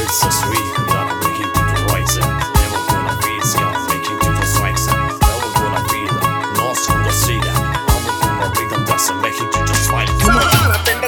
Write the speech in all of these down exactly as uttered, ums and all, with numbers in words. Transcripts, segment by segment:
it's so sweet, gonna make it to the right side. Never gonna feel scared, make it to the right side. Never gonna feel lost on the sea. I'm gonna be the dust and make it to the right. Come on.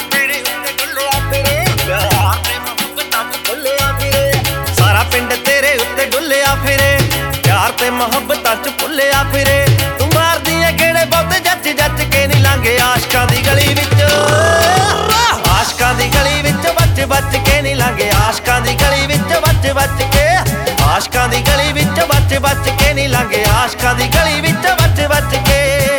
ਸਾਰਾ ਪਿੰਡ ਤੇਰੇ ਉੱਤੇ ਡੁੱਲਿਆ ਫਿਰੇ, ਪਿਆਰ ਤੇ ਮੁਹੱਬਤਾਂ ਚ ਭੁੱਲਿਆ ਫਿਰੇ। ਤੂੰ ਮਾਰਦੀ ਏ ਗੇੜੇ ਬਹੁਤੇ ਜੱਜ ਜੱਜ ਕੇ ਨਹੀਂ ਲੰਘੇ ਆਸ਼ਕਾਂ ਦੀ ਗਲੀ ਵਿੱਚ, ਆਸ਼ਕਾਂ ਦੀ ਗਲੀ ਵਿੱਚ ਬੱਚ ਬੱਚ ਕੇ ਨਹੀਂ ਲੰਘੇ ਆਸ਼ਕਾਂ ਦੀ ਗਲੀ ਵਿੱਚ ਬੱਚ ਬੱਚ ਕੇ, ਆਸ਼ਕਾਂ ਦੀ ਗਲੀ ਵਿੱਚ ਬੱਚ ਬੱਚ ਕੇ ਨਹੀਂ ਲੰਘੇ ਆਸ਼ਕਾਂ ਦੀ ਗਲੀ ਵਿੱਚ ਬੱਚ ਬੱਚ ਕੇ।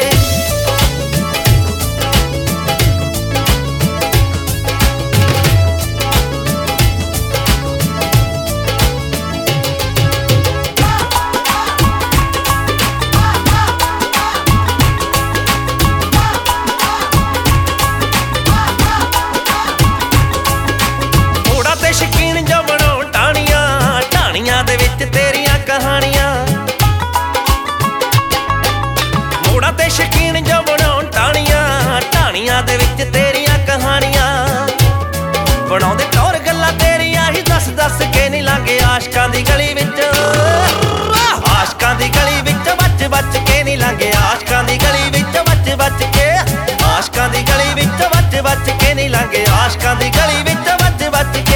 ਸ਼ਕੀਨ ਜੋ ਬਣਾਉਣ ਟਾਹਣੀਆਂ, ਟਾਹਣੀਆਂ ਦੇ ਵਿੱਚ ਤੇਰੀਆਂ ਕਹਾਣੀਆਂ। ਮੋੜਾਂ ਤੇ ਸ਼ਕੀਨ ਜੋ ਬਣਾਉਣ ਟਾਹਣੀਆਂ, ਟਾਹਣੀਆਂ ਦੇ ਵਿੱਚ ਤੇਰੀਆਂ ਕਹਾਣੀਆਂ। ਬਣਾਉਂਦੇ ਟੌਰ ਗੱਲਾਂ ਤੇਰੀਆਂ ਹੀ ਦੱਸ ਦੱਸ ਕੇ ਨਹੀਂ ਲੰਘੇ ਆਸ਼ਕਾਂ ਦੀ ਗਲੀ ਵਿੱਚ, ਆਸ਼ਕਾਂ ਦੀ ਗਲੀ ਵਿੱਚ ਬੱਚ ਬੱਚ ਕੇ ਨਹੀਂ ਲੰਘੇ ਆਸ਼ਕਾਂ ਦੀ ਗਲੀ ਵਿੱਚ ਬੱਚ ਬੱਚ ਕੇ, ਆਸ਼ਕਾਂ ਦੀ ਗਲੀ ਵਿੱਚ ਬੱਚ ਬੱਚ ਕੇ ਨਹੀਂ ਲੰਘੇ ਆਸ਼ਕਾਂ ਦੀ ਗਲੀ ਵਿੱਚ ਬੱਚ ਬੱਚ ਕੇ।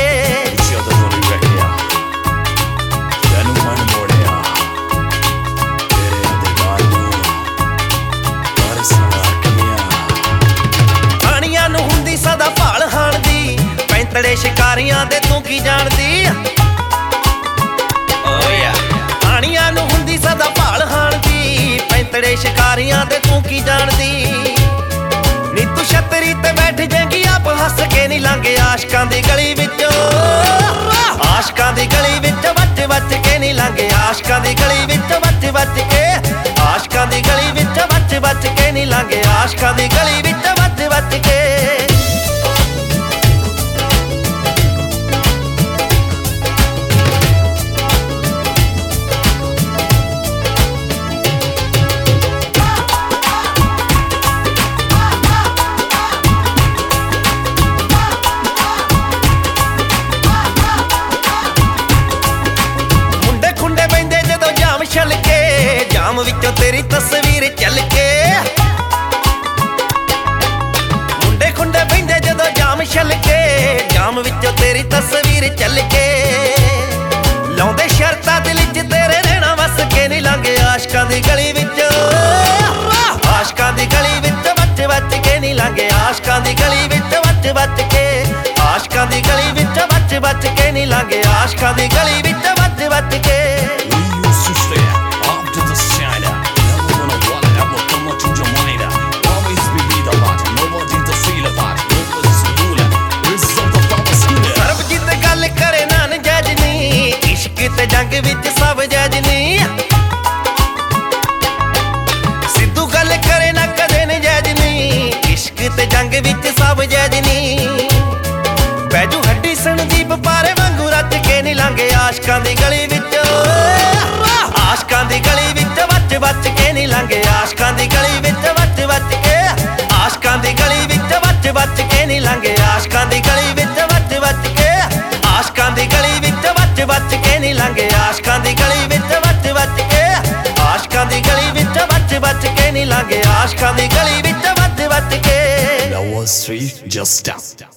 ਸਦਾ ਭਾਲ ਹਾਣ ਦੀ ਪੈਂਤੜੇ ਸ਼ਿਕਾਰੀਆਂ ਦੇ ਤੂੰ ਕੀ ਜਾਣਦੀ, ਓਏ ਆਣੀਆਂ ਨੂੰ ਹੁੰਦੀ ਸਦਾ ਭਾਲ ਹਾਣ ਦੀ ਪੈਂਤੜੇ ਸ਼ਿਕਾਰੀਆਂ ਦੇ ਤੂੰ ਕੀ ਜਾਣਦੀ। ਨੀ ਤੂੰ ਛਤਰੀ ਤੇ ਬੈਠ ਜਾਏਂਗੀ ਆਪ ਹੱਸ ਕੇ ਨਹੀਂ ਲੰਘੇ ਆਸ਼ਕਾਂ ਦੀ ਗਲੀ ਵਿੱਚ, ਆਸ਼ਕਾਂ ਦੀ ਗਲੀ ਵਿੱਚ ਬੱਚ ਬੱਚ ਕੇ ਨਹੀਂ ਲੰਘੇ ਆਸ਼ਕਾਂ ਦੀ ਗਲੀ ਵਿੱਚ ਬੱਚ ਬੱਚ ਕੇ, ਆਸ਼ਕਾਂ ਦੀ ਗਲੀ ਵਿੱਚ ਬੱਚ ਬੱਚ ਕੇ ਨਹੀਂ ਲੰਘੇ ਆਸ਼ਕਾਂ ਦੀ ਗਲੀ ਵਿੱਚ ਬੱਚ ਬੱਚ ਕੇ। ਛਲ ਕੇ ਜਾਮ ਵਿੱਚੋਂ ਤੇਰੀ ਤਸਵੀਰ ਚੱਲ ਕੇ, ਮੁੰਡੇ ਖੁੰਡੇ ਬਹਿੰਦੇ ਜਦੋਂ ਜਾਮ ਛਲ ਕੇ, ਜਾਮ ਵਿੱਚੋਂ ਤੇਰੀ ਤਸਵੀਰ ਚੱਲ ਕੇ। ਲਾਉਂਦੇ ਸ਼ਰਤਾਂ ਦਿਲ 'ਚ ਤੇਰੇ ਰਹਿਣਾ ਵਸ ਕੇ ਨਹੀਂ ਲੰਘੇ ਆਸ਼ਕਾਂ ਦੀ ਗਲੀ ਵਿੱਚ, ਆਸ਼ਕਾਂ ਦੀ ਗਲੀ ਵਿੱਚ ਬੱਚ ਬੱਚ ਕੇ ਨਹੀਂ ਲੰਘੇ ਆਸ਼ਕਾਂ ਦੀ ਗਲੀ ਵਿੱਚ ਬੱਚ ਬੱਚ ਕੇ, ਆਸ਼ਕਾਂ ਦੀ ਗਲੀ ਵਿੱਚ ਬੱਚ ਬੱਚ ਕੇ ਨਹੀਂ ਲੰਘੇ ਆਸ਼ਕਾਂ ਦੀ ਗਲੀ ਵਿੱਚ ਬੱਚ ਬੱਚ ਕੇ। ਤੇ ਜੰਗ ਵਿੱਚ ਸਭ ਜੱਜ ਨੀ, ਸਿੱਧੂ ਗੱਲ ਕਰੇ ਨਾ ਕਦੇ ਨਜਾਇਜ਼ ਨੀ, ਇਸ਼ਕ ਤੇ ਜੰਗ ਵਿੱਚ ਸਭ ਜੱਜ ਨੀ। ਬੈਜੂ ਹੱਡੀ ਸੰਦੀਪ ਪਾਰੇ ਵਾਂਗੂ ਰੱਜ ਕੇ ਨਹੀਂ ਲੰਘੇ ਆਸ਼ਕਾਂ ਦੀ ਗਲੀ ਵਿੱਚ, ਆਸ਼ਕਾਂ ਦੀ ਗਲੀ ਵਿੱਚ ਬੱਚ ਬੱਚ ਕੇ ਨਹੀਂ ਲੰਘੇ ਆਸ਼ਕਾਂ ਦੀ ਗਲੀ ਵਿੱਚ ਬੱਚ ਬੱਚ ਕੇ, ਆਸ਼ਕਾਂ ਦੀ ਗਲੀ ਵਿੱਚ ਬੱਚ ਬੱਚ ਕੇ ਨਹੀਂ ਲੰਘੇ ਆਸ਼ਕਾਂ ਦੀ ਗਲੀ ਵਿੱਚ ਬੱਚ ਬੱਚ ਕੇ, ਆਸ਼ਕਾਂ ਦੀ ਗਲੀ ਵਿੱਚ ਬੱਚ ਬੱਚ ਕੇ ਨਹੀਂ ਲੰਘੇ ਆਸ਼ਕਾਂ ਦੀ ਗਲੀ ਵਿੱਚ ਬੱਚ ਬੱਚ ਕੇ, ਆਸ਼ਕਾਂ ਦੀ ਗਲੀ ਵਿੱਚ ਬੱਚ ਬੱਚ ਕੇ ਨਹੀਂ ਲੰਘੇ ਆਸ਼ਕਾਂ ਦੀ ਗਲੀ ਵਿੱਚ ਬੱਚ ਬੱਚ ਕੇ। That was sweet, just stop.